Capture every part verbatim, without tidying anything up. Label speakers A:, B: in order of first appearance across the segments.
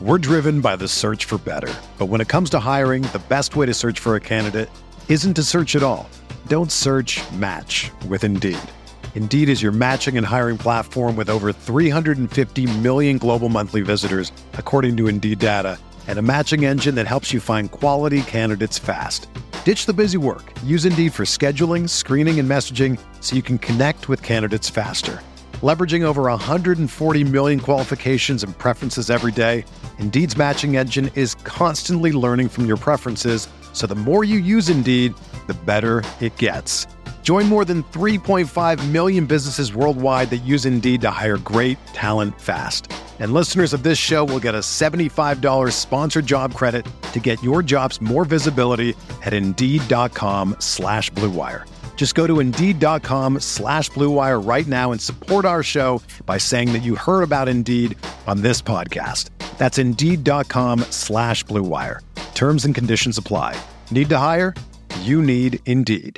A: We're driven by the search for better. But when it comes to hiring, the best way to search for a candidate isn't to search at all. Don't search, match with Indeed. Indeed is your matching and hiring platform with over three hundred fifty million global monthly visitors, according to Indeed data, and a matching engine that helps you find quality candidates fast. Ditch the busy work. Use Indeed for scheduling, screening, and messaging so you can connect with candidates faster. Leveraging over one hundred forty million qualifications and preferences every day, Indeed's matching engine is constantly learning from your preferences, so the more you use Indeed, the better it gets. Join more than three point five million businesses worldwide that use Indeed to hire great talent fast. And listeners of this show will get a seventy-five dollars sponsored job credit to get your jobs more visibility at Indeed.com slash Blue Wire. Just go to Indeed.com slash Blue Wire right now and support our show by saying that you heard about Indeed on this podcast. That's Indeed.com slash Blue Wire. Terms and conditions apply. Need to hire? You need Indeed.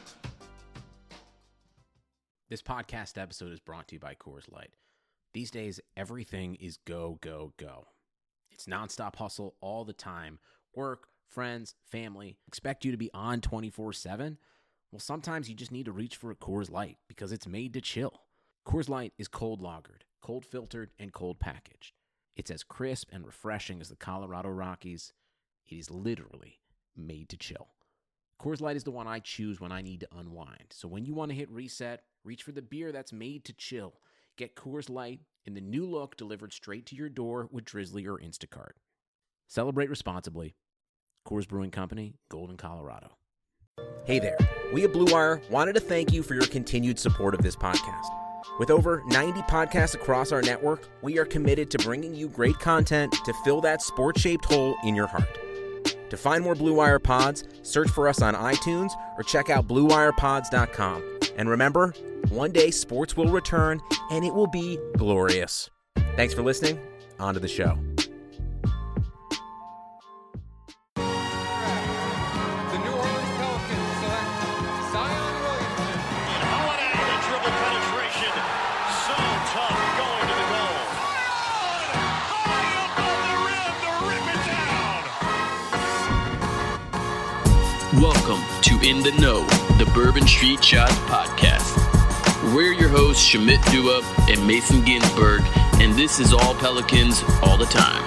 B: This podcast episode is brought to you by Coors Light. These days, everything is go, go, go. It's nonstop hustle all the time. Work, friends, family, expect you to be on twenty-four seven. Well, sometimes you just need to reach for a Coors Light because it's made to chill. Coors Light is cold lagered, cold filtered, and cold packaged. It's as crisp and refreshing as the Colorado Rockies. It is literally made to chill. Coors Light is the one I choose when I need to unwind. So when you want to hit reset, reach for the beer that's made to chill. Get Coors Light in the new look delivered straight to your door with Drizzly or Instacart. Celebrate responsibly. Coors Brewing Company, Golden, Colorado. Hey there. We at Blue Wire wanted to thank you for your continued support of this podcast. With over ninety podcasts across our network, we are committed to bringing you great content to fill that sports-shaped hole in your heart. To find more Blue Wire pods, search for us on iTunes or check out blue wire pods dot com. And remember, one day sports will return and it will be glorious. Thanks for listening. On to the show.
C: Welcome to In the Know, the Bourbon Street Shots podcast. We're your hosts, Shamit Dua and Mason Ginsberg, and this is all Pelicans all the time.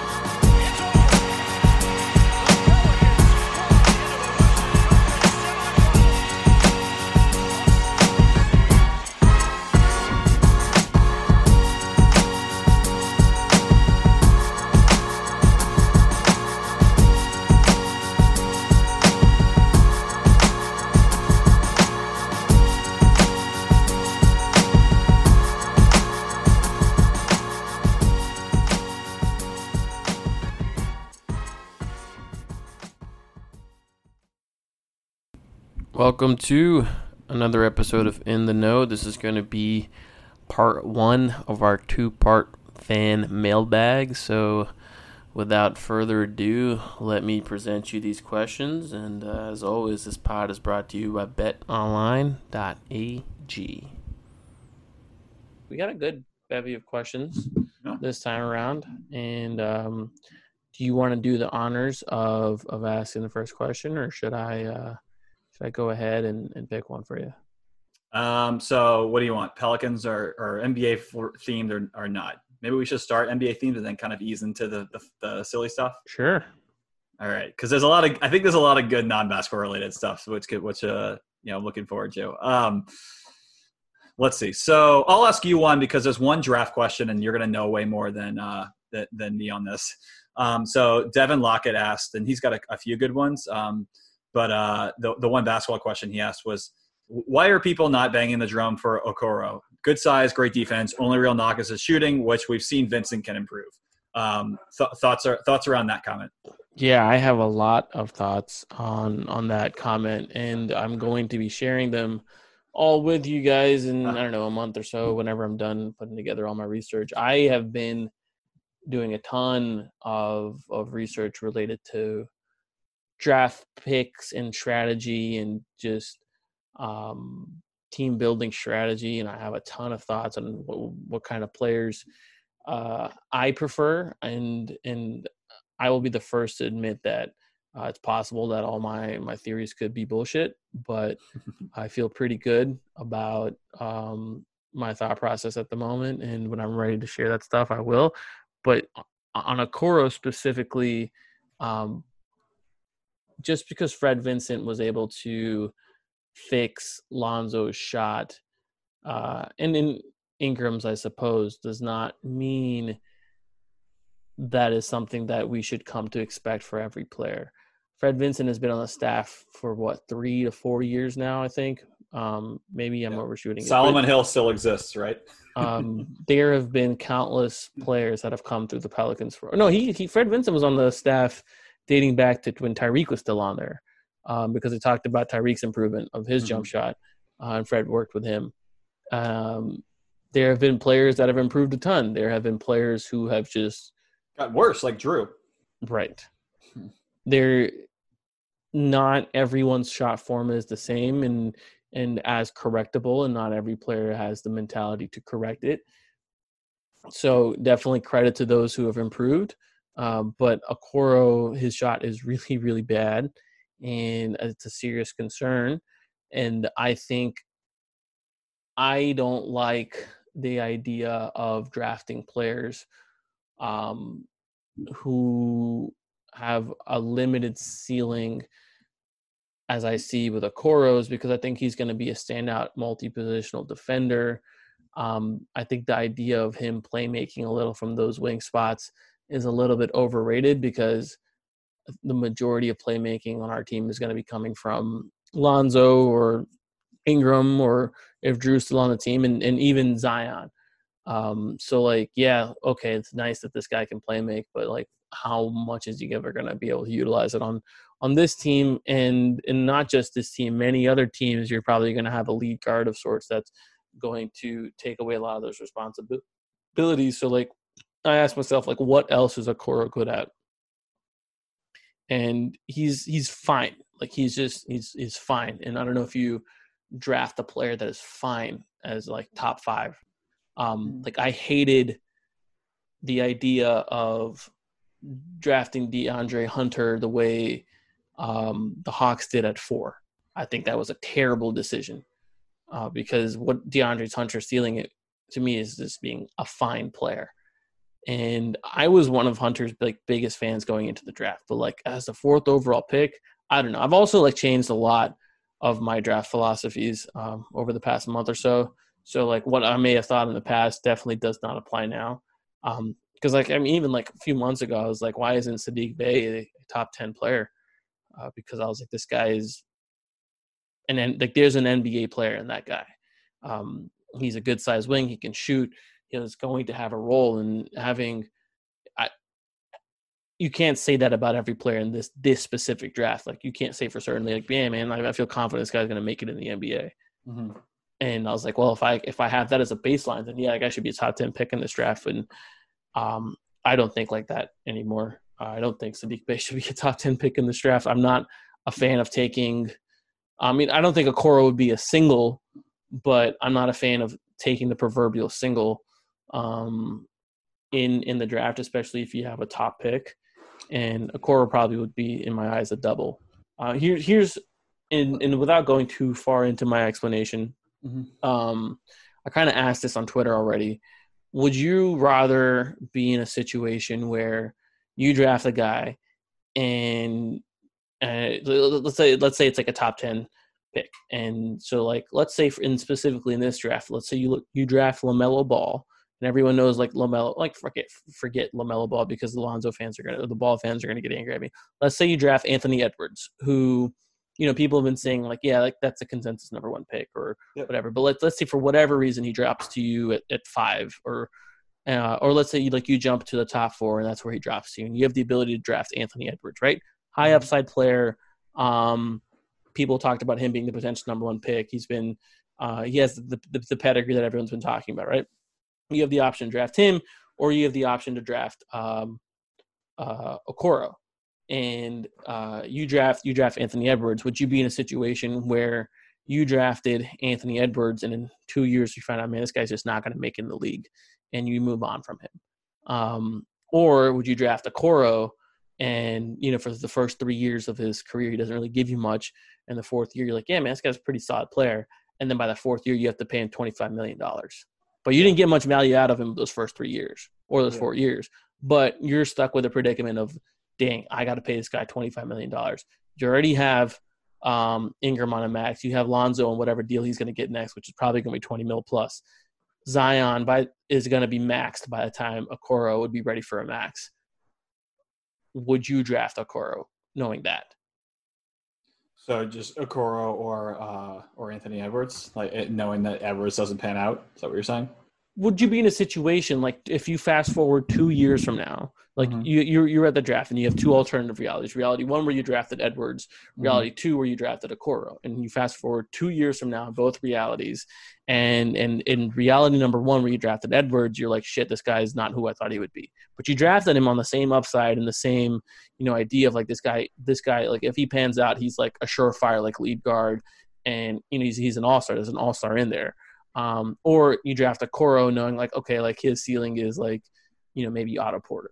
C: Welcome to another episode of In the Know. This is going to be part one of our two-part fan mailbag. So without further ado, let me present you these questions. And uh, as always, this pod is brought to you by bet online dot a g. We got a good bevy of questions yeah. this time around. And um, do you want to do the honors of, of asking the first question, or should I... Uh, Should I go ahead and, and pick one for you?
D: Um, so what do you want? Pelicans or, or N B A themed or, or not? Maybe we should start N B A themed and then kind of ease into the, the, the silly stuff.
C: Sure.
D: All right. Cause there's a lot of, I think there's a lot of good non-basketball related stuff, which could, which, uh, you know, I'm looking forward to. Um, let's see. So I'll ask you one because there's one draft question and you're going to know way more than, uh, than, than me on this. Um, so Devin Lockett asked, and he's got a, a few good ones. Um, But uh, the the one basketball question he asked was, why are people not banging the drum for Okoro? Good size, great defense. Only real knock is his shooting, which we've seen Vincent can improve. Um, th- thoughts are thoughts around that comment?
C: Yeah, I have a lot of thoughts on on that comment, and I'm going to be sharing them all with you guys in I don't know a month or so. Whenever I'm done putting together all my research, I have been doing a ton of of research related to draft picks and strategy and just um, team building strategy. And I have a ton of thoughts on what, what kind of players uh, I prefer, and and I will be the first to admit that uh, it's possible that all my my theories could be bullshit, but I feel pretty good about um, my thought process at the moment, and when I'm ready to share that stuff, I will. But on Okoro specifically, um, just because Fred Vincent was able to fix Lonzo's shot, uh, and in Ingram's, I suppose, does not mean that is something that we should come to expect for every player. Fred Vincent has been on the staff for what, three to four years now, I think. Um, maybe I'm yeah. overshooting.
D: Solomon
C: it,
D: Hill still exists, right?
C: um, there have been countless players that have come through the Pelicans. For no, he, he Fred Vincent was on the staff dating back to when Tyreek was still on there, um, because they talked about Tyreek's improvement of his mm-hmm. jump shot, uh, and Fred worked with him. Um, there have been players that have improved a ton. There have been players who have just
D: got worse, like Drew.
C: Right. Hmm. They're not everyone's shot form is the same and and as correctable, and not every player has the mentality to correct it. So definitely credit to those who have improved. Um, but Okoro, his shot is really, really bad, and it's a serious concern. And I think I don't like the idea of drafting players um, who have a limited ceiling, as I see with Okoro's, because I think he's going to be a standout multi-positional defender. Um, I think the idea of him playmaking a little from those wing spots is a little bit overrated, because the majority of playmaking on our team is going to be coming from Lonzo or Ingram, or if Drew's still on the team, and, and even Zion. Um, so, like, yeah, okay, it's nice that this guy can play make, but, like, how much is he ever going to be able to utilize it on on this team? And, and not just this team, many other teams, you're probably going to have a lead guard of sorts that's going to take away a lot of those responsibilities. So, like, I asked myself, like, what else is Okoro good at? And he's he's fine. Like, he's just he's he's fine. And I don't know if you draft a player that is fine as, like, top five. Um, like, I hated the idea of drafting DeAndre Hunter the way um, the Hawks did at four. I think that was a terrible decision, uh, because what DeAndre Hunter stealing it to me is just being a fine player. And I was one of Hunter's like biggest fans going into the draft, but, like, as the fourth overall pick, I don't know. I've also, like, changed a lot of my draft philosophies um, over the past month or so. So, like, what I may have thought in the past definitely does not apply now. Um, Because, like, I mean, even, like, a few months ago, I was like, why isn't Saddiq Bey a top ten player? Uh, because I was like, this guy is – and then, like, there's an N B A player in that guy. Um, he's a good-sized wing. He can shoot. He's going to have a role in having I, – you can't say that about every player in this this specific draft. Like, you can't say for certain, like, yeah, man, I, I feel confident this guy's going to make it in the N B A. Mm-hmm. And I was like, well, if I if I have that as a baseline, then, yeah, like, I should be a top ten pick in this draft. And Um, I don't think like that anymore. Uh, I don't think Saddiq Bey should be a top ten pick in this draft. I'm not a fan of taking – I mean, I don't think Okoro would be a single, but I'm not a fan of taking the proverbial single um, in in the draft, especially if you have a top pick. And Okoro probably would be, in my eyes, a double. Uh, here, here's – and and without going too far into my explanation, mm-hmm. um, I kind of asked this on Twitter already. Would you rather be in a situation where you draft a guy and uh, let's say let's say it's like a top ten pick, and so, like, let's say for, and specifically in this draft, let's say you look, you draft LaMelo Ball, and everyone knows, like, LaMelo, like forget forget LaMelo Ball because the Lonzo fans are gonna the Ball fans are gonna get angry at me. Let's say you draft Anthony Edwards, who, you know, people have been saying, like, yeah, like, that's a consensus number one pick or yep. whatever. But let's let's say for whatever reason he drops to you at, at five, or uh, or let's say you like you jump to the top four and that's where he drops to you, and you have the ability to draft Anthony Edwards, right? High upside player. Um, people talked about him being the potential number one pick. He's been uh, he has the, the the pedigree that everyone's been talking about, right? You have the option to draft him, or you have the option to draft um, uh, Okoro. And uh, you draft you draft Anthony Edwards. Would you be in a situation where you drafted Anthony Edwards and in two years you find out, man, this guy's just not going to make it in the league, and you move on from him? Um, or would you draft Okoro and, you know, for the first three years of his career, he doesn't really give you much. And the fourth year, you're like, yeah, man, this guy's a pretty solid player. And then by the fourth year, you have to pay him twenty-five million dollars. But you didn't get much value out of him those first three years or those yeah. four years. But you're stuck with a predicament of, dang, I got to pay this guy twenty-five million dollars. You already have um, Ingram on a max. You have Lonzo on whatever deal he's going to get next, which is probably going to be twenty mil plus. Zion by, is going to be maxed by the time Okoro would be ready for a max. Would you draft Okoro knowing that?
D: So just Okoro or uh, or Anthony Edwards, like it, knowing that Edwards doesn't pan out. Is that what you're saying?
C: Would you be in a situation like if you fast forward two years from now, like mm-hmm. you you're, you're at the draft and you have two alternative realities: reality one where you drafted Edwards, reality mm-hmm. two where you drafted Okoro, and you fast forward two years from now, both realities, and and in reality number one where you drafted Edwards, you're like, shit, this guy is not who I thought he would be. But you drafted him on the same upside and the same, you know, idea of like this guy, this guy, like if he pans out, he's like a surefire like lead guard, and you know he's he's an all-star. There's an all-star in there. Um, or you draft Okoro knowing like, okay, like his ceiling is like, you know, maybe Otto Porter.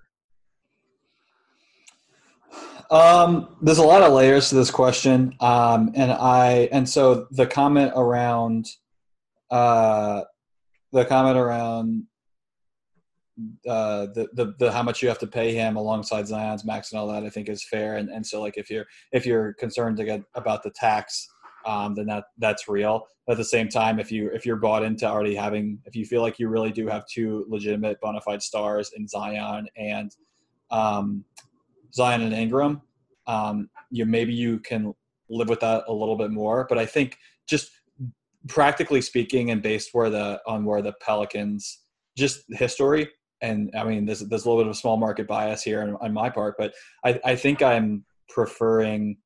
D: Um, there's a lot of layers to this question. Um, and I, and so the comment around, uh, the comment around, uh, the, the, the, how much you have to pay him alongside Zion's max and all that, I think is fair. And, and so like, if you're, if you're concerned to get about the tax, um, then that that's real. But at the same time, if you, if you're bought into already having, if you feel like you really do have two legitimate bona fide stars in Zion and, um, Zion and Ingram, um, you maybe you can live with that a little bit more. But I think just practically speaking, and based where the on where the Pelicans just history, and I mean there's there's a little bit of a small market bias here on, on my part, but I, I think I'm preferring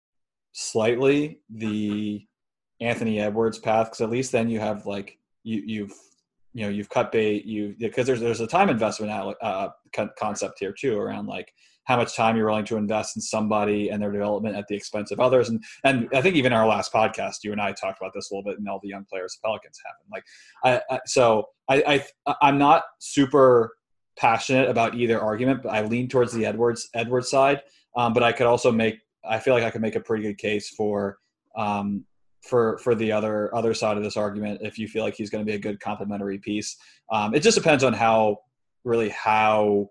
D: slightly the Anthony Edwards path, because at least then you have like you you've you know you've cut bait you because there's there's a time investment uh, concept here too around like how much time you're willing to invest in somebody and their development at the expense of others. And and I think even our last podcast, you and I talked about this a little bit, and all the young players the Pelicans have. Like, I, I so I, I I'm not super passionate about either argument, but I lean towards the Edwards Edwards side. Um, but I could also make I feel like I could make a pretty good case for um, for for the other other side of this argument if you feel like he's going to be a good complementary piece. Um, it just depends on how really how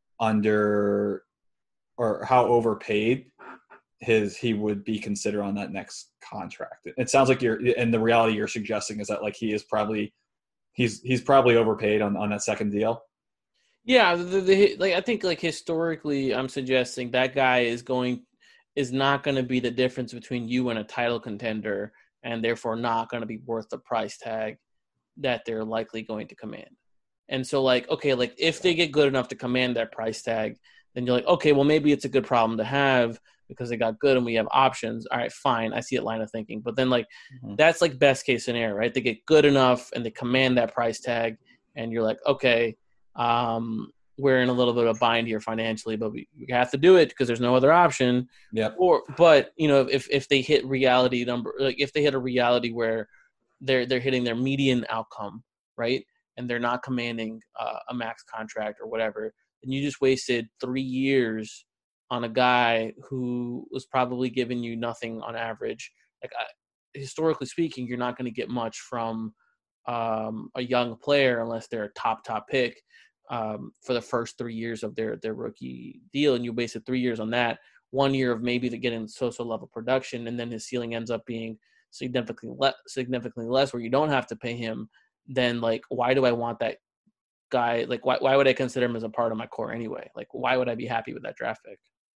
D: under or how overpaid his he would be considered on that next contract. It sounds like you're, and the reality you're suggesting is that like he is probably he's he's probably overpaid on, on that second deal.
C: Yeah, the, the, like I think like historically, I'm suggesting that guy is going is not going to be the difference between you and a title contender, and therefore not going to be worth the price tag that they're likely going to command. And so like okay, like if they get good enough to command that price tag, then you're like, okay, well, maybe it's a good problem to have because they got good and we have options. All right, fine. I see that line of thinking. But then, like, mm-hmm. that's, like, best case scenario, right? They get good enough and they command that price tag, and you're like, okay, um, we're in a little bit of a bind here financially, but we, we have to do it because there's no other option.
D: Yeah.
C: Or, but, you know, if, if they hit reality number, like, if they hit a reality where they're they're hitting their median outcome, right, and they're not commanding uh, a max contract or whatever, and you just wasted three years on a guy who was probably giving you nothing on average. Like I, historically speaking, you're not going to get much from um, a young player unless they're a top, top pick um, for the first three years of their, their rookie deal. And you wasted three years on that, one year of maybe to getting so-so level production. And then his ceiling ends up being significantly less, significantly less where you don't have to pay him. Then like, why do I want that guy? Like, why why would I consider him as a part of my core anyway? Like, why would I be happy with that draft pick?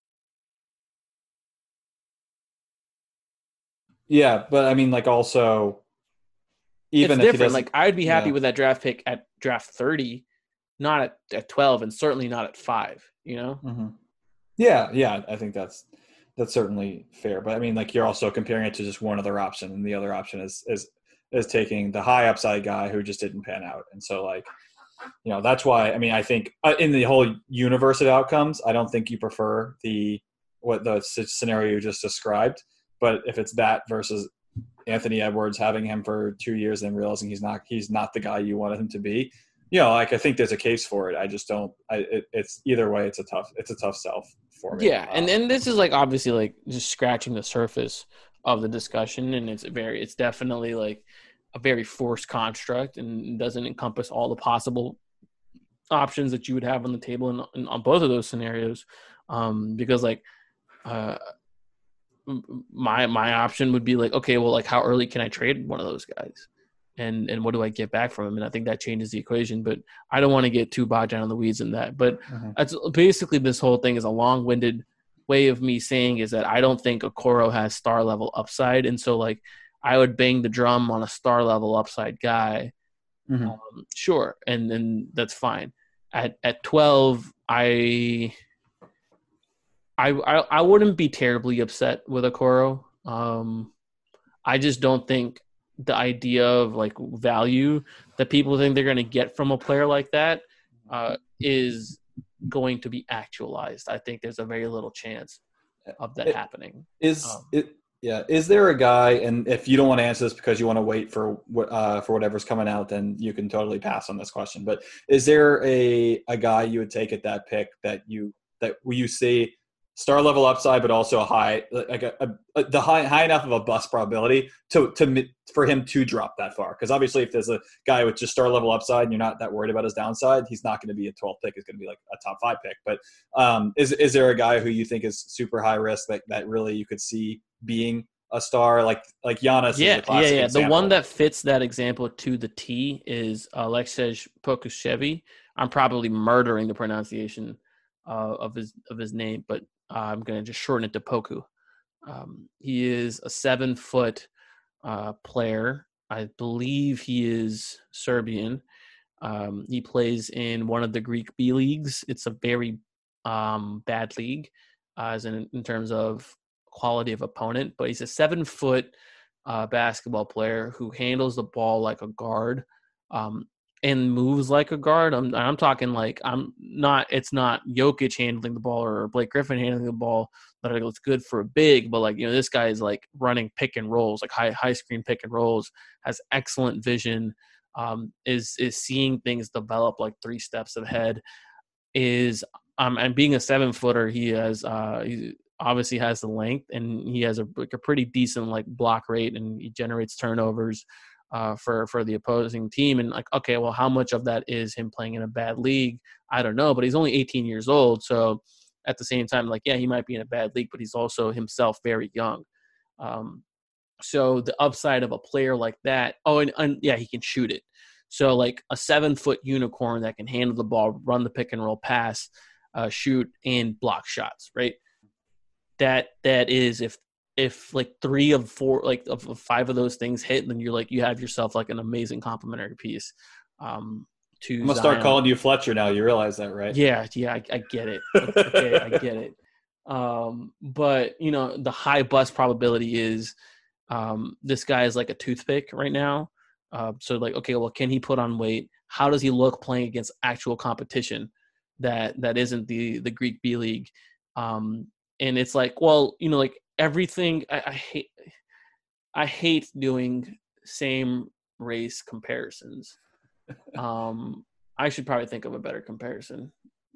D: Yeah, but I mean, like, also, even
C: it's
D: if
C: different. Like, I'd be happy
D: yeah.
C: with that draft pick at draft thirty, not at, at twelve, and certainly not at five. You know?
D: Mm-hmm. Yeah, yeah, I think that's that's certainly fair. But I mean, like, you're also comparing it to just one other option, and the other option is is is taking the high upside guy who just didn't pan out, and so like. You know, that's why, I mean, I think in the whole universe of outcomes, I don't think you prefer the, what the scenario you just described, but if it's that versus Anthony Edwards having him for two years and realizing he's not, he's not the guy you wanted him to be, you know, like I think there's a case for it. I just don't. I, it, it's either way. It's a tough. It's a tough sell for me.
C: Yeah, and
D: um,
C: and this is like obviously like just scratching the surface of the discussion, and it's very, it's definitely like a very forced construct, and doesn't encompass all the possible options that you would have on the table in, in on both of those scenarios. Um, because like, uh, my my option would be like, okay, well, like how early can I trade one of those guys? And and what do I get back from him? And I think that changes the equation. But I don't want to get too bogged down in the weeds in that. But
D: mm-hmm.
C: that's basically, this whole thing is a long-winded way of me saying is that I don't think Okoro has star level upside. And so like I would bang the drum on a star level upside guy.
D: Mm-hmm.
C: Um, sure. And then that's fine. At at twelve, I I I, I wouldn't be terribly upset with Okoro. Um, I just don't think the idea of like value that people think they're going to get from a player like that uh, is going to be actualized. I think there's a very little chance of that
D: it,
C: happening.
D: Is
C: um,
D: it? Yeah. Is there a guy? And if you don't want to answer this because you want to wait for uh, for whatever's coming out, then you can totally pass on this question. But is there a a guy you would take at that pick that you that you see star level upside, but also a high, like a, a, a the high high enough of a bust probability to to for him to drop that far? Because obviously, if there's a guy with just star level upside and you're not that worried about his downside, he's not going to be a twelfth pick. He's going to be like a top five pick. But um, is is there a guy who you think is super high risk that that really you could see being a star, like like Giannis?
C: Yeah,
D: is a classic
C: yeah, yeah.
D: example.
C: The one that fits that example to the T is Alexej Pokusevich. I'm probably murdering the pronunciation uh, of his of his name, but I'm going to just shorten it to Poku. Um, he is a seven-foot uh, player. I believe he is Serbian. Um, he plays in one of the Greek B leagues. It's a very um, bad league, uh, as in, in terms of quality of opponent. But he's a seven-foot uh, basketball player who handles the ball like a guard. Um, and moves like a guard. I'm I'm talking like I'm not. It's not Jokic handling the ball or Blake Griffin handling the ball that looks good for a big, but like, you know, this guy is like running pick and rolls, like high high screen pick and rolls. Has excellent vision. Um, is is seeing things develop like three steps ahead. Is um and being a seven footer, he has uh he obviously has the length, and he has a like a pretty decent like block rate, and he generates turnovers Uh, for for the opposing team. And like, okay, well, how much of that is him playing in a bad league? I don't know, but he's only eighteen years old. So at the same time, like, yeah, he might be in a bad league, but he's also himself very young. Um, so the upside of a player like that, oh, and, and yeah, he can shoot it. So like a seven foot unicorn that can handle the ball, run the pick and roll pass, uh, shoot, and block shots, right? That that is if if like three of four, like of, of five of those things hit, then you're like, you have yourself like an amazing complementary piece. Um, to
D: I'm gonna
C: Zion.
D: start calling you Fletcher now. You realize that, right?
C: Yeah, yeah, I, I get it. Okay, I get it. Um, but you know, the high bust probability is um, this guy is like a toothpick right now. Uh, so like, okay, well, can he put on weight? How does he look playing against actual competition that that isn't the the Greek B League? Um, and it's like, well, you know, like everything. I, I hate I hate doing same race comparisons. Um, I should probably think of a better comparison.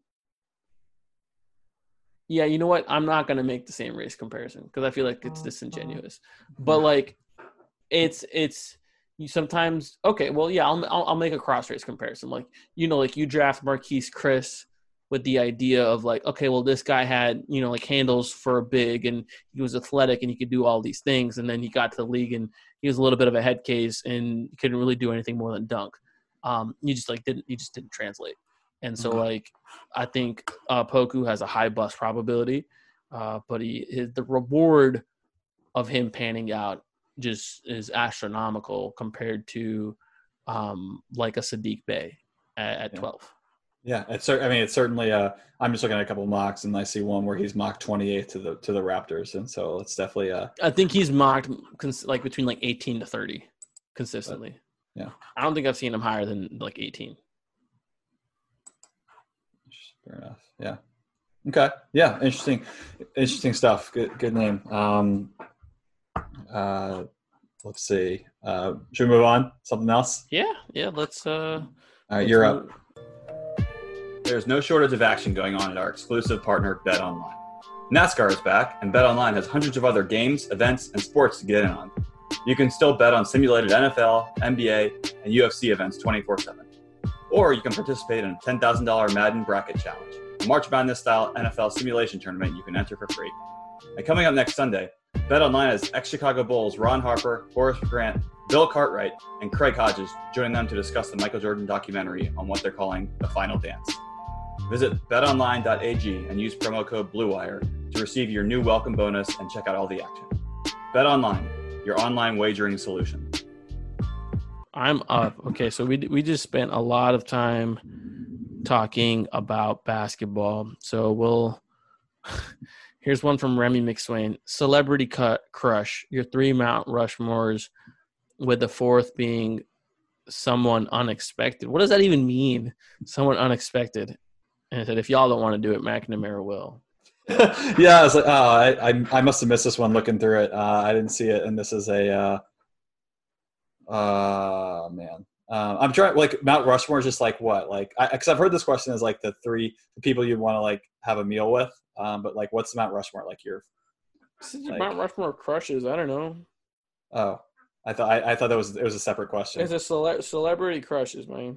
C: Yeah, you know what? I'm not going to make the same race comparison because I feel like it's disingenuous. But like, it's it's you sometimes okay. Well, yeah, I'll I'll, I'll make a cross race comparison. Like, you know, like you draft Marquise Chris with the idea of like, okay, well, this guy had, you know, like handles for a big, and he was athletic and he could do all these things, and then he got to the league and he was a little bit of a head case and couldn't really do anything more than dunk. Um, you just like didn't you just didn't translate. And so, like, I think uh, Poku has a high bust probability, uh, but he his, the reward of him panning out just is astronomical compared to um, like a Sadiq Bey at, at
D: yeah.
C: twelve.
D: Yeah, it's. I mean, it's certainly. Uh, I'm just looking at a couple of mocks, and I see one where he's mocked twenty-eighth to the to the Raptors, and so it's definitely. Uh,
C: I think he's mocked cons- like between like eighteen to thirty consistently.
D: But, yeah,
C: I don't think I've seen him higher than like eighteen.
D: Fair enough. Yeah. Okay. Yeah. Interesting. Interesting stuff. Good. Good name. Um. Uh. Let's see. Uh. Should we move on? Something else?
C: Yeah. Yeah. Let's uh.
D: All right, you're up. There's no shortage of action going on at our exclusive partner, BetOnline. NASCAR is back, and BetOnline has hundreds of other games, events, and sports to get in on. You can still bet on simulated N F L, N B A, and U F C events twenty-four seven. Or you can participate in a ten thousand dollars Madden Bracket Challenge, a March Madness-style N F L simulation tournament you can enter for free. And coming up next Sunday, BetOnline has ex-Chicago Bulls Ron Harper, Horace Grant, Bill Cartwright, and Craig Hodges joining them to discuss the Michael Jordan documentary on what they're calling The Final Dance. Visit bet online dot a g and use promo code BLUEWIRE to receive your new welcome bonus and check out all the action. BetOnline, your online wagering solution.
C: I'm up. Okay, so we we just spent a lot of time talking about basketball. So we'll here's one from Remy McSwain. Celebrity cut crush. Your three Mount Rushmores, with the fourth being someone unexpected. What does that even mean? Someone unexpected. And I said, if y'all don't want to do it, McNamara will.
D: Yeah, I was like, oh, I, I I must have missed this one looking through it. Uh, I didn't see it, and this is a, uh, uh man. Uh, I'm trying, like, Mount Rushmore is just like what? Like, because I've heard this question is like the three the people you'd want to, like, have a meal with. Um, but, like, what's the Mount Rushmore? Like, your
C: like, Mount Rushmore crushes. I don't know.
D: Oh, I thought I, I thought that was it was a separate question.
C: It's a cele- celebrity crushes, man.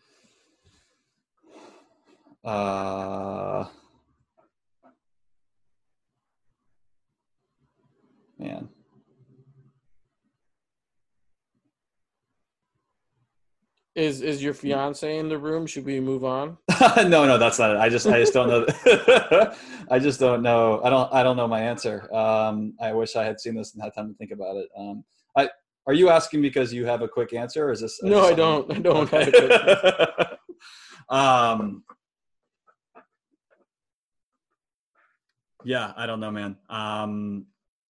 D: Uh, man.
C: Is is your fiance in the room? Should we move on?
D: no, no, that's not it. I just I just don't know. I just don't know. I don't I don't know my answer. Um, I wish I had seen this and had time to think about it. Um, I are you asking because you have a quick answer, or is this?
C: No,
D: is this
C: I don't. I don't
D: okay.
C: have a quick answer.
D: um. Yeah, I don't know, man. Um,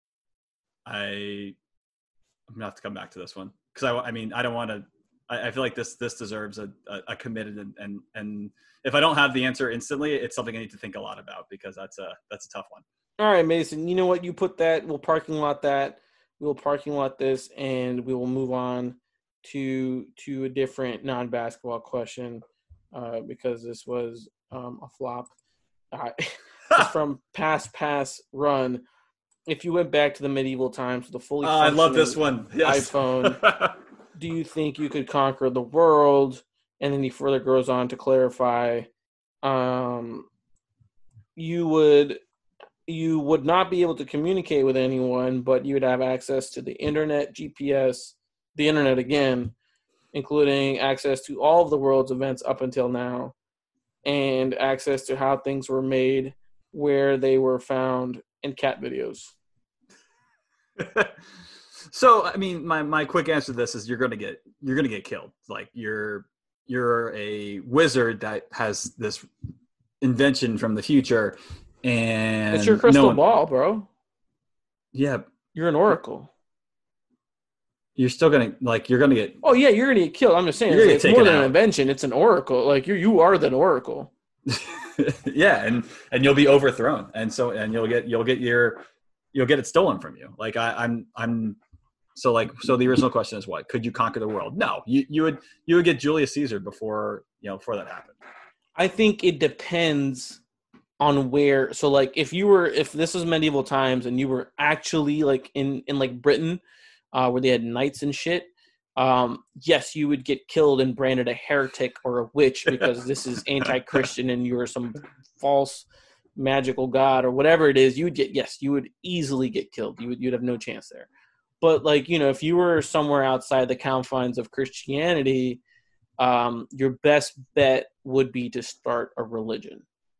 D: I I'm gonna have to come back to this one because I I mean I don't want to. I, I feel like this this deserves a, a, a committed and, and and if I don't have the answer instantly, it's something I need to think a lot about because that's a that's a tough one.
C: All right, Mason. You know what? You put that. We'll parking lot that. We'll parking lot this, and we will move on to to a different non-basketball question uh, because this was um, a flop. Uh, it's from Pass Pass Run. If you went back to the medieval times, the fully
D: oh, I love this one. Yes.
C: iPhone. Do you think you could conquer the world? And then he further goes on to clarify, um, you would you would not be able to communicate with anyone, but you would have access to the internet, G P S, the internet again, including access to all of the world's events up until now, and access to how things were made, where they were found, and cat videos.
D: So, I mean, my, my quick answer to this is you're gonna get you're gonna get killed. Like you're you're a wizard that has this invention from the future, and
C: it's your crystal
D: no one,
C: ball, bro.
D: Yeah,
C: you're an oracle.
D: You're still gonna like you're gonna get.
C: Oh yeah, you're gonna get killed. I'm just saying, it's, it's more than out. an invention. It's an oracle. Like you, you are the oracle.
D: Yeah, and and you'll be overthrown, and so and you'll get you'll get your you'll get it stolen from you. Like I, I'm I'm. So like, so the original question is what? Could you conquer the world? No, you, you would, you would get Julius Caesar before, you know, before that happened.
C: I think it depends on where. So like, if you were, if this was medieval times and you were actually like in, in like Britain, uh, where they had knights and shit, um, yes, you would get killed and branded a heretic or a witch because this is anti-Christian and you are some false magical god or whatever it is. You would get, yes, you would easily get killed. You would, you'd have no chance there. But, like, you know, if you were somewhere outside the confines of Christianity, um, your best bet would be to start a religion.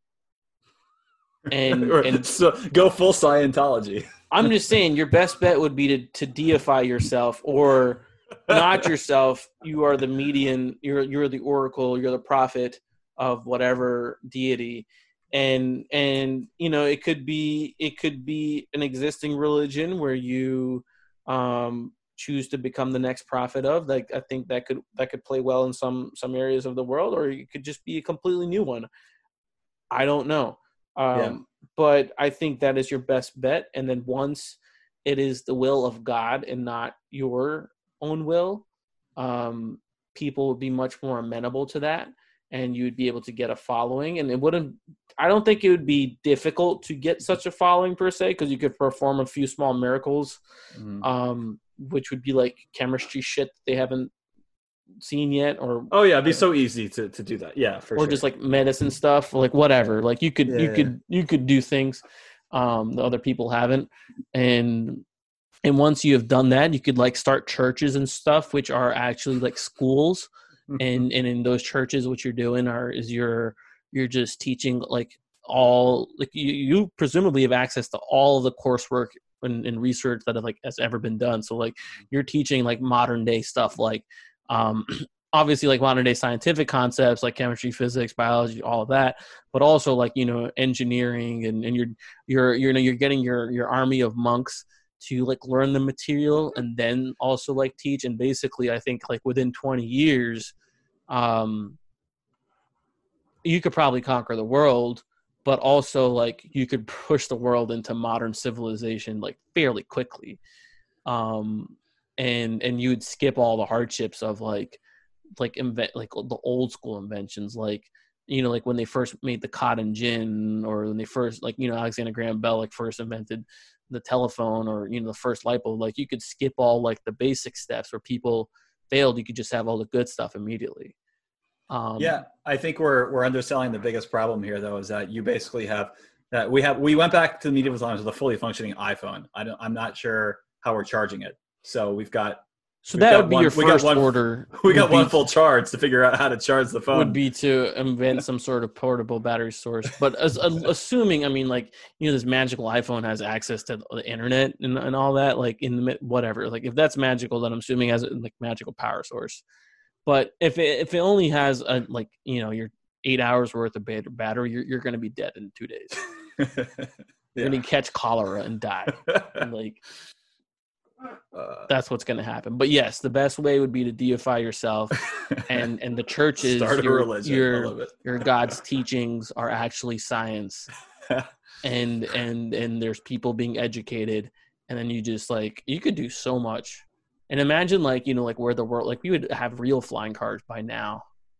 C: And, and
D: so go full Scientology.
C: I'm just saying your best bet would be to, to deify yourself or not yourself. You are the median. You're, you're the oracle. You're the prophet of whatever deity. And, and you know, it could be it could be an existing religion where you – um choose to become the next prophet of. Like I think that could that could play well in some some areas of the world, or it could just be a completely new one. I don't know. Um yeah. But I think that is your best bet. And then once it is the will of God and not your own will, um people would be much more amenable to that, and you'd be able to get a following. And it wouldn't, I don't think it would be difficult to get such a following per se, because you could perform a few small miracles, mm-hmm. um, which would be like chemistry shit that they haven't seen yet. Or
D: oh yeah, it'd be so easy to, to do that. Yeah, for
C: or
D: sure.
C: just like medicine stuff, like whatever. Like you could, yeah, you yeah. could, you could do things um, that other people haven't, and. And once you have done that, you could like start churches and stuff, which are actually like schools. and and in those churches, what you're doing are is you're you're just teaching like all like you, you presumably have access to all of the coursework and, and research that have like has ever been done. So like you're teaching like modern day stuff, like um, obviously like modern day scientific concepts like chemistry, physics, biology, all of that, but also like you know engineering and, and you're you're you're you know you're getting your your army of monks to like learn the material and then also like teach. And basically I think like within twenty years um you could probably conquer the world, but also like you could push the world into modern civilization like fairly quickly, um and and you would skip all the hardships of like like invent like the old school inventions, like you know like when they first made the cotton gin, or when they first like you know Alexander Graham Bell like first invented the telephone, or you know the first light bulb. Like you could skip all like the basic steps where people failed. You could just have all the good stuff immediately. Um,
D: yeah, I think we're we're underselling the biggest problem here, though, is that you basically have that we have we went back to the medieval times with a fully functioning iPhone. I don't, I'm not sure how we're charging it. So we've got
C: so that would be one, your first
D: one,
C: order.
D: We got one full charge to figure out how to charge the phone.
C: Would be to invent some sort of portable battery source. But as, uh, assuming, I mean, like, you know, this magical iPhone has access to the internet and, and all that, like in the whatever. Like if that's magical, then I'm assuming it has a like magical power source. But if it if it only has a like you know your eight hours worth of battery, you're you're going to be dead in two days. You're yeah. going to catch cholera and die. And like. Uh, that's what's going to happen. But yes, the best way would be to deify yourself, and and the churches,
D: start a
C: your,
D: religion.
C: your your God's teachings are actually science, and and and there's people being educated, and then you just like you could do so much. And imagine like you know like where the world like we would have real flying cars by now.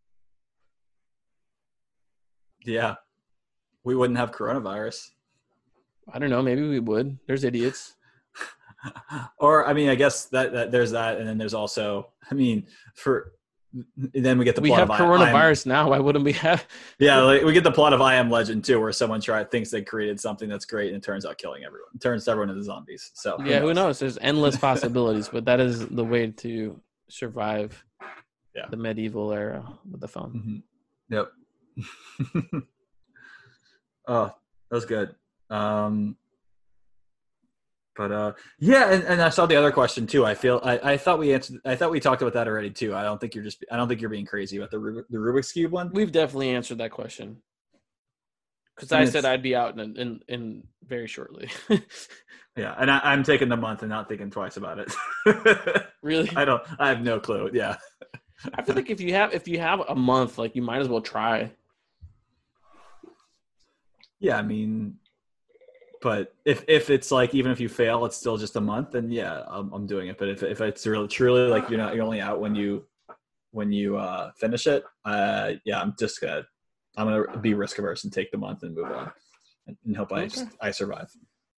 D: Yeah, we wouldn't have coronavirus.
C: I don't know. Maybe we would. There's idiots.
D: Or I mean, I guess that, that there's that, and then there's also, I mean, for then we get the
C: we
D: plot
C: have
D: of
C: coronavirus I, now. Why wouldn't we have?
D: Yeah, like, we get the plot of I Am Legend too, where someone try thinks they created something that's great, and it turns out killing everyone. It turns everyone into zombies. So
C: who yeah, knows? who knows? There's endless possibilities, but that is the way to survive
D: yeah.
C: the medieval era with the phone.
D: Mm-hmm. Yep. Oh, that was good. Um, But uh, yeah, and, and I saw the other question too. I feel I, I thought we answered. I thought we talked about that already too. I don't think you're just. I don't think you're being crazy about the Rubik, the Rubik's Cube one.
C: We've definitely answered that question because I, I said I'd be out in in, in very shortly.
D: Yeah, and I, I'm taking the month and not thinking twice about it.
C: Really?
D: I don't. I have no clue. Yeah.
C: I feel like if you have if you have a month, like you might as well try.
D: Yeah, I mean. But if, if it's like, even if you fail, it's still just a month, then yeah, I'm, I'm doing it. But if if it's really truly like you're not you're only out when you when you uh, finish it, uh, yeah, I'm just gonna I'm gonna be risk averse and take the month and move on and, and hope I
C: okay.
D: I survive.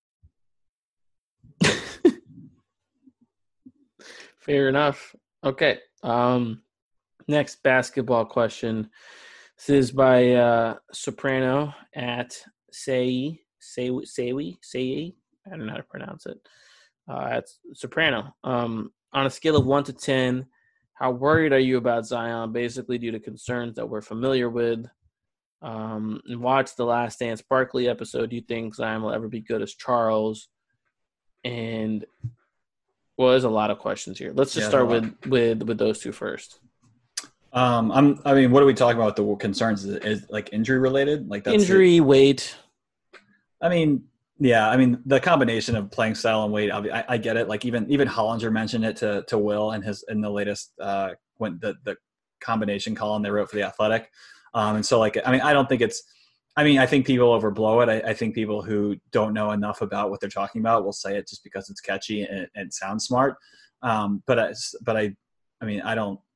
C: Fair enough. Okay. Um, next basketball question. This is by uh, Soprano at Say. Say Say Say I don't know how to pronounce it. Uh, it's Soprano. Um, on a scale of one to ten, how worried are you about Zion? Basically, due to concerns that we're familiar with. Um, and watch the Last Dance Barkley episode. Do you think Zion will ever be good as Charles? And well, there's a lot of questions here. Let's just yeah, start with, with with those two first.
D: Um, I'm. I mean, what are we talking about? The concerns is, is like injury related, like that's
C: injury,
D: it.
C: weight.
D: I mean, yeah, I mean, the combination of playing style and weight, I, I get it. Like even even Hollinger mentioned it to to Will in his in the latest uh, when the the combination column they wrote for The Athletic. Um, and so, like, I mean, I don't think it's. I mean, I think people overblow it. I, I think people who don't know enough about what they're talking about will say it just because it's catchy and, and it sounds smart. Um, but I, but I, I mean, I don't.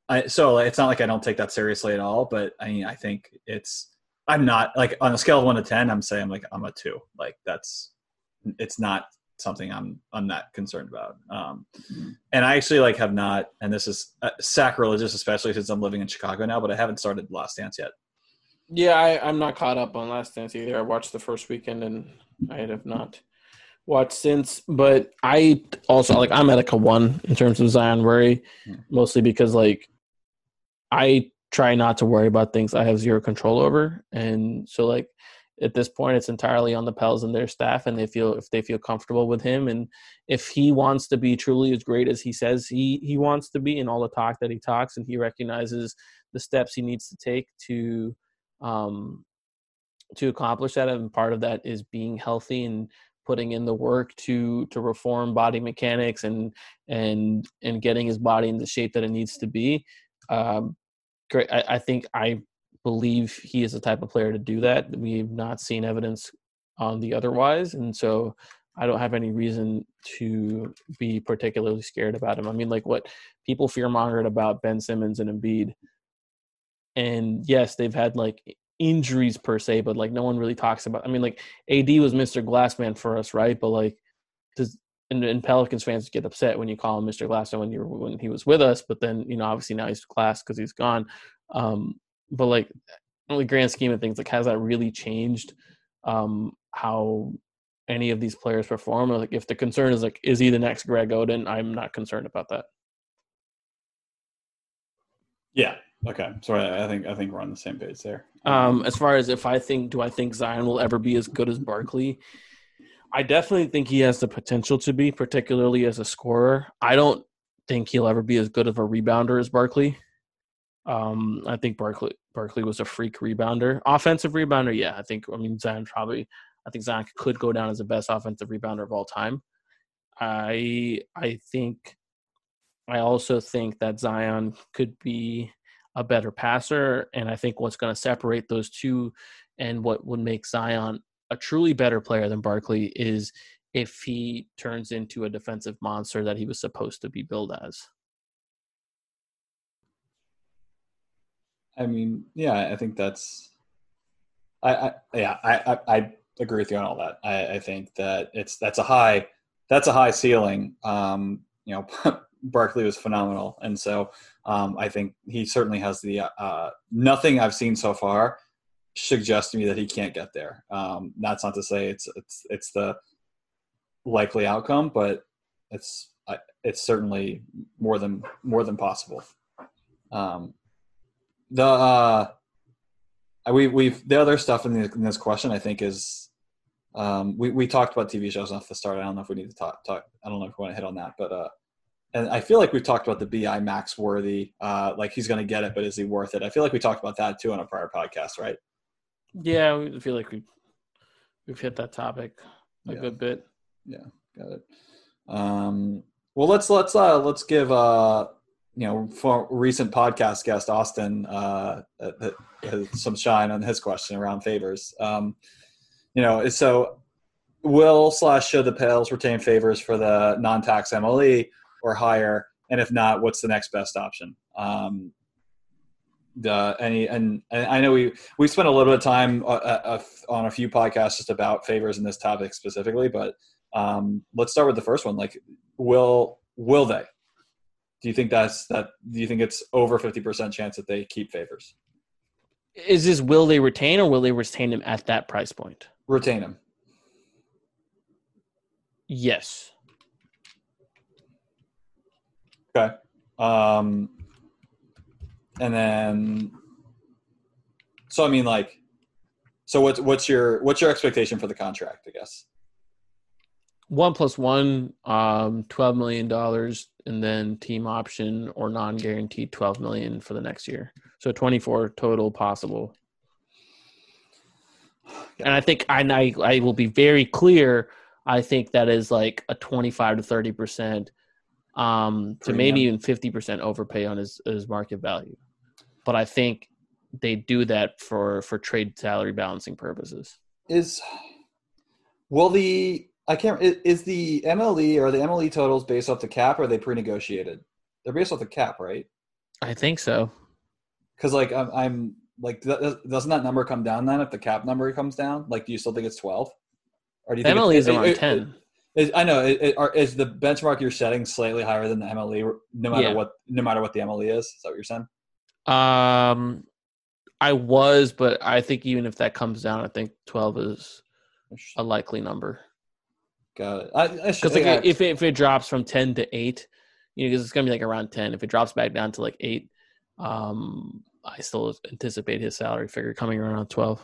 D: I, so it's not like I don't take that seriously at all, but I mean, I think it's, I'm not like on a scale of one to ten, I'm saying like I'm a two. Like that's, it's not something I'm, I'm not concerned about. Um, mm-hmm. And I actually like have not, and this is uh, sacrilegious, especially since I'm living in Chicago now, but I haven't started Last Dance yet.
C: Yeah, I, I'm not caught up on Last Dance either. I watched the first weekend and I have not watched since. But I also, like, I'm at like a one in terms of Zion worry, mm-hmm. mostly because, like, I try not to worry about things I have zero control over. And so, like, at this point, it's entirely on the Pels and their staff, and they feel if they feel comfortable with him. And if he wants to be truly as great as he says he, he wants to be, and all the talk that he talks, and he recognizes the steps he needs to take to – um to accomplish that, and part of that is being healthy and putting in the work to to reform body mechanics and and and getting his body in the shape that it needs to be. Um great. I, I think I believe he is the type of player to do that. We've not seen evidence on the otherwise, and so I don't have any reason to be particularly scared about him. I mean, like, what people fear-mongered about Ben Simmons and Embiid, and yes, they've had like injuries per se, but like no one really talks about. I mean, like A D was Mister Glassman for us, right? But like, does and, and Pelicans fans get upset when you call him Mister Glassman when you when he was with us, but then you know obviously now he's class because he's gone. Um, but like, in the grand scheme of things, like has that really changed um, how any of these players perform? Or like, if the concern is like, is he the next Greg Oden? I'm not concerned about that.
D: Yeah. Okay, so I think I think we're on the same page there.
C: Um, as far as if I think, do I think Zion will ever be as good as Barkley? I definitely think he has the potential to be, particularly as a scorer. I don't think he'll ever be as good of a rebounder as Barkley. Um, I think Barkley Barkley was a freak rebounder, offensive rebounder. Yeah, I think. I mean, Zion probably. I think Zion could go down as the best offensive rebounder of all time. I I think. I also think that Zion could be a better passer, and I think what's going to separate those two and what would make Zion a truly better player than Barkley is if he turns into a defensive monster that he was supposed to be billed as.
D: I mean, yeah, I think that's I, I yeah, I, I, I agree with you on all that. I, I think that it's that's a high that's a high ceiling. Um, you know, Barkley was phenomenal, and so um, I think he certainly has the uh, nothing I've seen so far suggests to me that he can't get there. Um, that's not to say it's it's it's the likely outcome, but it's it's certainly more than more than possible. Um, the uh, we we've the other stuff in, the, in this question I think is um, we we talked about T V shows off the start. I don't know if we need to talk talk. I don't know if we want to hit on that, but. Uh, And I feel like we've talked about the B I Max worthy, uh, like he's going to get it, but is he worth it? I feel like we talked about that too on a prior podcast, right?
C: Yeah, we feel like we we've hit that topic a
D: yeah.
C: good bit.
D: Yeah, got it. Um, well, let's let's uh, let's give uh, you know for recent podcast guest Austin uh, uh, uh, some shine on his question around favors. Um, you know, so will slash should the Pels retain favors for the non-tax M L E? Or higher, and if not, what's the next best option? Um, the any and, and I know we we spent a little bit of time uh, uh, on a few podcasts just about favors in this topic specifically, but um, let's start with the first one. Like, will will they? Do you think that's that? Do you think it's over fifty percent chance that they keep favors?
C: Is this will they retain or will they retain him at that price point?
D: Retain him.
C: Yes.
D: Okay. Um, and then, so I mean, like, so what's what's your what's your expectation for the contract? I guess
C: one plus one, um, twelve million dollars, and then team option or non-guaranteed twelve million dollars for the next year. So twenty-four total possible. Yeah. And I think I, I I will be very clear. I think that is like a twenty-five to thirty percent. Um, to maybe even fifty percent overpay on his, his market value. But I think they do that for, for trade salary balancing purposes.
D: Is well the I can't is, is the M L E or the M L E totals based off the cap or are they pre-negotiated? They're based off the cap, right?
C: I think so.
D: Because like I'm, I'm like, th- doesn't that number come down then if the cap number comes down? Like, do you still think it's twelve, or do you
C: The
D: think
C: M L E
D: it's,
C: is
D: it,
C: around
D: it,
C: ten.
D: It, it, I know. It, it, are, is the benchmark you're setting slightly higher than the M L E, no matter
C: Yeah.
D: what, no matter what the M L E is? Is that what you're saying?
C: Um, I was, but I think even if that comes down, I think twelve is a likely number.
D: Got it. I, I
C: Because like
D: yeah.
C: if it, if it drops from ten to eight, you know, because it's gonna be like around ten. If it drops back down to like eight, um, I still anticipate his salary figure coming around twelve.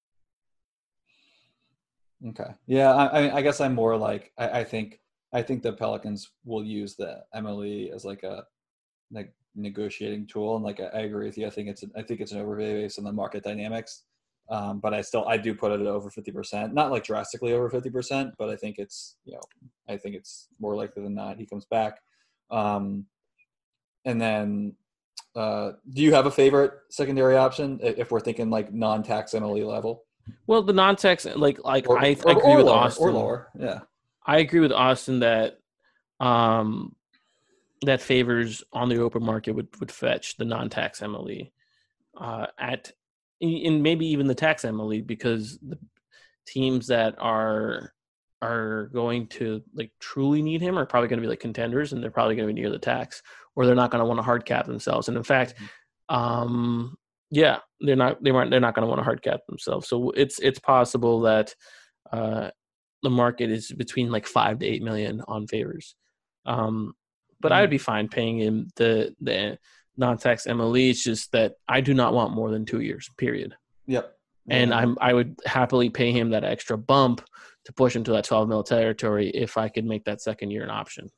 D: Okay. Yeah, I, I guess I'm more like I, I think I think the Pelicans will use the M L E as like a like negotiating tool, and like I, I agree with you. I think it's I think it's an overvalue based on the market dynamics. Um, but I still I do put it at over fifty percent, not like drastically over fifty percent, but I think it's you know I think it's more likely than not he comes back. Um, and then, uh, do you have a favorite secondary option if we're thinking like non-tax M L E level?
C: Well, the non-tax, like like
D: Or,
C: I,
D: or,
C: I agree
D: or
C: with
D: lower,
C: Austin.
D: or lower, yeah.
C: I agree with Austin that um, that Favors on the open market would, would fetch the non-tax M L E uh, at and maybe even the tax M L E, because the teams that are are going to like truly need him are probably going to be like contenders, and they're probably going to be near the tax, or they're not going to want to hard cap themselves. And in fact, um, yeah, they're not they weren't they're not going to want to hard cap themselves. So it's it's possible that uh, the market is between like five to eight million on Favors. Um, but I would be fine paying him the the non-tax M L E. It's just that I do not want more than two years, period.
D: Yep.
C: And I'm I would happily pay him that extra bump to push into that twelve mil territory if I could make that second year an option.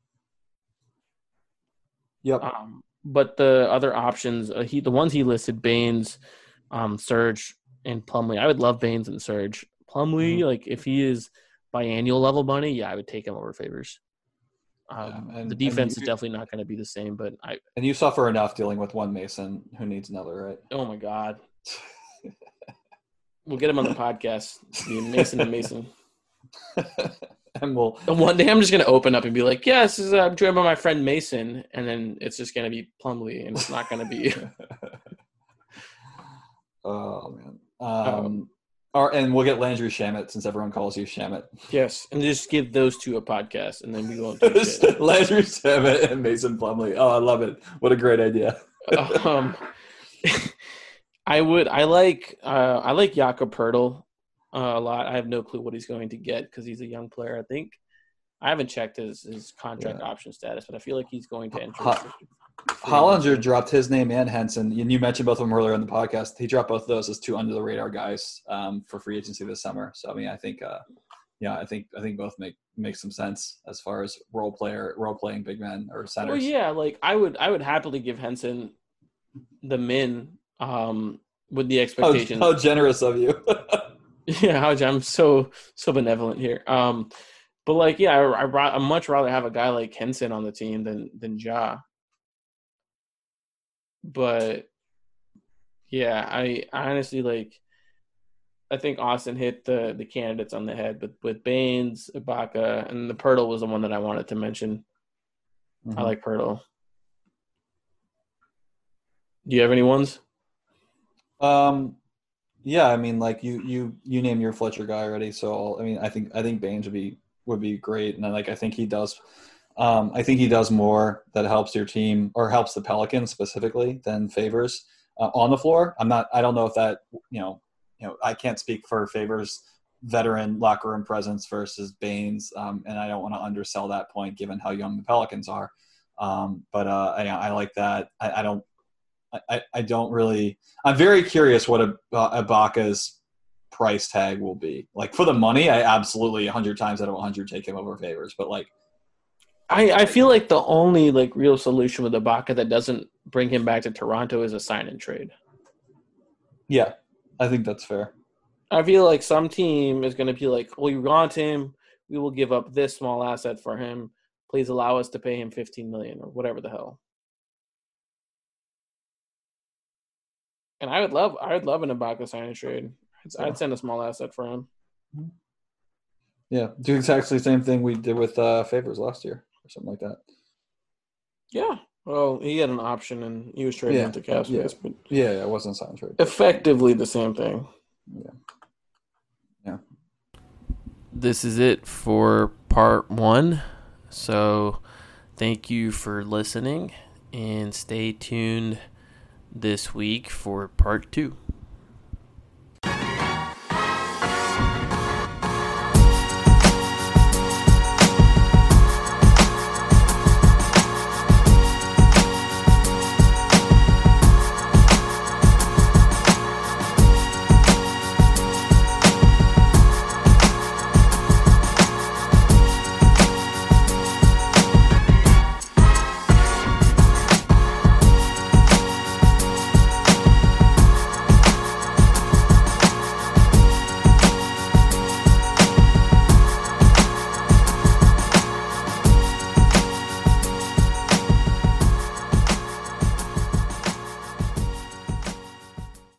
D: Yep.
C: Um, but the other options, uh, he the ones he listed, Baines, um, Serge, and Plumlee. I would love Baines and Serge. Plumlee, mm-hmm. like if he is biannual level money, yeah, I would take him over Favors. Um, yeah, and, the defense you, is definitely not going to be the same, but I
D: and you suffer enough dealing with one Mason who needs another, right?
C: Oh my God. We'll get him on the podcast. Mason and Mason.
D: and we'll
C: and one day I'm just gonna open up and be like, "Yes, yeah, uh, I'm joined by my friend Mason," and then it's just gonna be Plumlee, and it's not gonna be.
D: Oh man. Um, um or, and we'll get Landry Shamet since everyone calls you Shamet.
C: Yes, and just give those two a podcast, and then we won't do shit.
D: Landry Shamet and Mason Plumlee. Oh, I love it! What a great idea.
C: um, I would. I like. Uh, I like Jakob Poeltl uh, a lot. I have no clue what he's going to get because he's a young player. I think I haven't checked his his contract yeah. option status, but I feel like he's going to enter.
D: Ho- Hollinger dropped his name and Henson. And you mentioned both of them earlier in the podcast. He dropped both of those as two under the radar guys um, for free agency this summer. So I mean, I think, uh, yeah, I think I think both make make some sense as far as role player role playing big men or centers.
C: Well, yeah, like I would I would happily give Henson the min. Um, with the expectation.
D: How, how generous of you.
C: yeah, how I'm so so benevolent here. Um, but like, yeah, I, I I'd much rather have a guy like Henson on the team than than Ja. But yeah, I, I honestly like. I think Austin hit the the candidates on the head, but with Baines, Ibaka, and the Poeltl was the one that I wanted to mention. Mm-hmm. I like Poeltl. Do you have any ones?
D: Um, yeah, I mean, like you, you, you name your Fletcher guy already. So, I mean, I think, I think Baines would be, would be great. And I like, I think he does, um, I think he does more that helps your team or helps the Pelicans specifically than Favors uh, on the floor. I'm not, I don't know if that, you know, you know, I can't speak for Favors veteran locker room presence versus Baines. Um, and I don't want to undersell that point given how young the Pelicans are. Um, but uh, I, I like that. I, I don't, I, I don't really – I'm very curious what a, uh, Ibaka's price tag will be. Like, for the money, I absolutely one hundred times out of one hundred take him over Favors. But, like –
C: I, I feel like the only, like, real solution with Ibaka that doesn't bring him back to Toronto is a sign-and-trade.
D: Yeah, I think that's fair.
C: I feel like some team is going to be like, well, you want him, we will give up this small asset for him. Please allow us to pay him fifteen million dollars or whatever the hell. And I would love, I would love an Ibaka sign and trade. I'd, I'd send a small asset for him.
D: Yeah, do exactly the same thing we did with uh, Favors last year, or something like that.
C: Yeah, Well, he had an option and he was trading
E: Yeah,
C: with the cap
E: yeah.
C: space, but
E: Yeah, it wasn't a sign trade.
C: effectively the same thing.
E: Yeah. Yeah.
C: This is it for part one. So thank you for listening and stay tuned this week for part two.